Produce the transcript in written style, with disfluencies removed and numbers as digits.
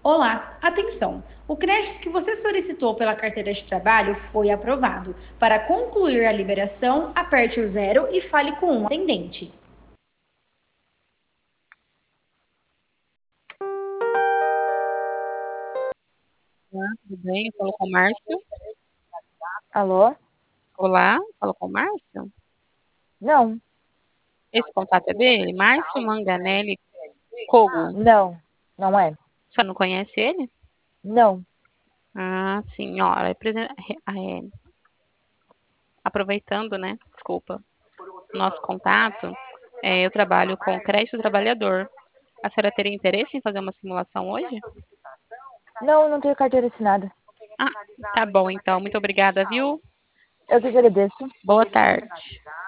Olá, atenção! O crédito que você solicitou pela carteira de trabalho foi aprovado. Para concluir a liberação, aperte o zero e fale com um atendente. Olá, tudo bem? Eu falo com o Márcio. Alô? Olá, falo com o Márcio. Não, Esse contato é dele? Márcio Manganelli Kogo. não, não é. Você não conhece ele? Não. Ah, sim, ó. Aproveitando, né? Desculpa. Nosso contato, eu trabalho com crédito trabalhador. A senhora teria interesse em fazer uma simulação hoje? Não, não tenho carteira assinada. Ah, tá bom então. Muito obrigada, viu? Eu que agradeço. Boa tarde.